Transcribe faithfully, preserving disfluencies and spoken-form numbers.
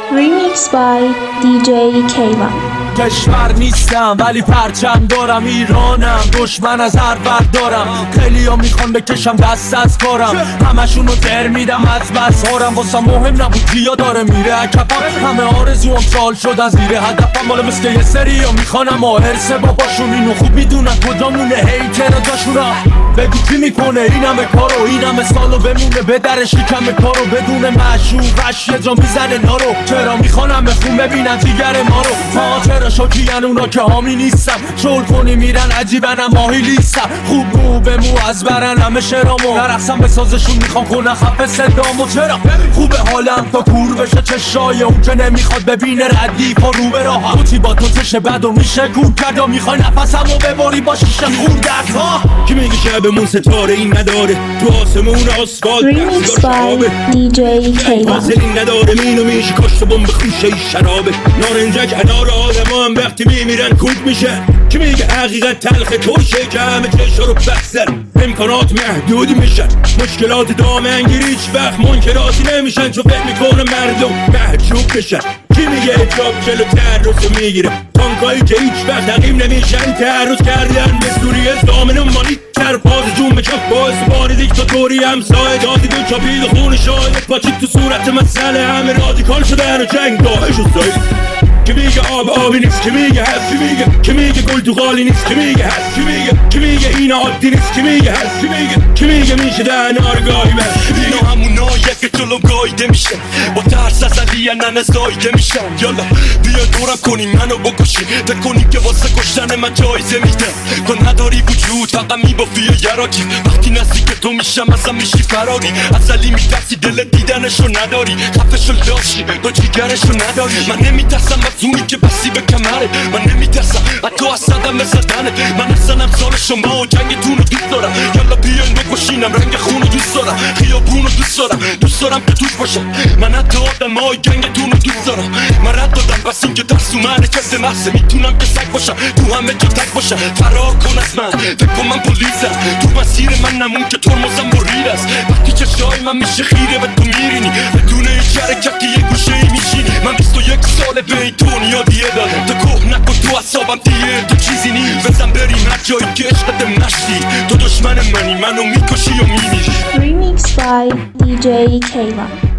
Remix by دی جی کیوان. کشور نیستم ولی پرچم دارم، ایرانم، دشمن از هر ور دارم. خیلی ها میخوان بکشم دست از کارم، همشون رو در میدم از بس هارم. واسه مهم نبود کیا داره میره اکفم، همه آرزوام سال شدن زیر هدفم. مالا مثل یه سری ها میخوانم آهرسه باباشون، اینو خوب میدونن کجامونه هیتر جاشونم. بگو کی میکنه این همه کارو، این همه سالو بمونه به درش کم کارو، بدون معشوقش یه جا میزنه نارو. چرا میخوانم بخون ببینن جیگر ما رو، ما چرا شاکیان اونا که حامی نیستم. شل کنی میرن عجیبن ماهی لیستم، خوب مو به مو از برن همه شرامو، نرقصم به سازشون میخوام کنن خفه صدامو. چرا خوبه حالم تا کور بشه چشای اون که نمیخواد ببینه ردی پا رو به راه. بوتی با تو چشه بد و میشه کور کرد و میخوای نفسمو بباری با شیشه خوردت ها. کی میگه شبمون ستاره این نداره، تو آسمون آسفالت Remix by دی جی کیوان. حاصلی نداره، مینو میشه کاشت بمب خوشه ای شرابه. نارنجک انار آدم هم وقتی میمیرن کود میشه. کی میگه حقیقت تلخ توشه که همه چشا رو بستن، امکانات محدود میشن، مشکلات دامنگیری هیچ وقت منکراتی نمیشن، چون فکر میکنه مردم محجوب بشن. کی میگه اجاب جلو تعرض میگیره، تانکایی که هیچ وقت تقیم نمیشن تعرض کردن به سوریه زامن مانی ترپاز جون به چاپ باعث باری دیکتاتوری همسایه دادی دو چاپید خون شاید پاچید تو صورت مسئله، همه رادیکال شدن و جنگ داعش و زاید. کی میگه آب آبی نیست، کی میگه هست، کی میگه کی میگه گل تو غالی نیست، کی میگه هست، کی میگه کی میگه اینا عادی نیست، کی میگه هست، کی میگه کی میگه میشه در نارگاهی بس. اینا هموناییه که جلو گایده میشه، با ترس از علی ننه زایده میشن. یالا بیا دورم کنی منو بکشی، فکر کنی که واسه کشتن من جایزه میدم. تو نداری وجود فقط میبافی و یراکی، وقتی نزدیک تو میشم ازم میشی فراری. از علی میترسی دل دیدنشو نداری، خفشو لاشی تو جیگرشو نداری. من نمیترسم از اونی که بسی به کمره، من نمیترسم حتی از صدم بزدنه. من اصلا امثال شما و جنگتون رو دوست دارم، یالا بیاین بکشینم رنگ خون رو دوست دارم، خیابون رو دوست دارم، دوست دارم که توش باشم. من حتی آدم های جنگتون رو دوست دارم، من رد دادم بس این که ترسو منه کسی محصه، میتونم که سگ باشم تو همه جا تک باشم. فرار کن از من فکر کن من پلیسم، تو مسیر من نمون که ترمزم مرید است. وقتی چشای من میشه خیره و تو میرینی، بدون هیچ حرکتی یه گوشه ای میشینی. من بیست و یک ساله به این دنیا دیه دادم، تو گوه نکن تو اصابم دیه تو چیزی نی. بزن بریم هر جایی که عشقتم نشتی، تو دشمن منی منو میکشی و میمیری. Remix by دی جی کیوان.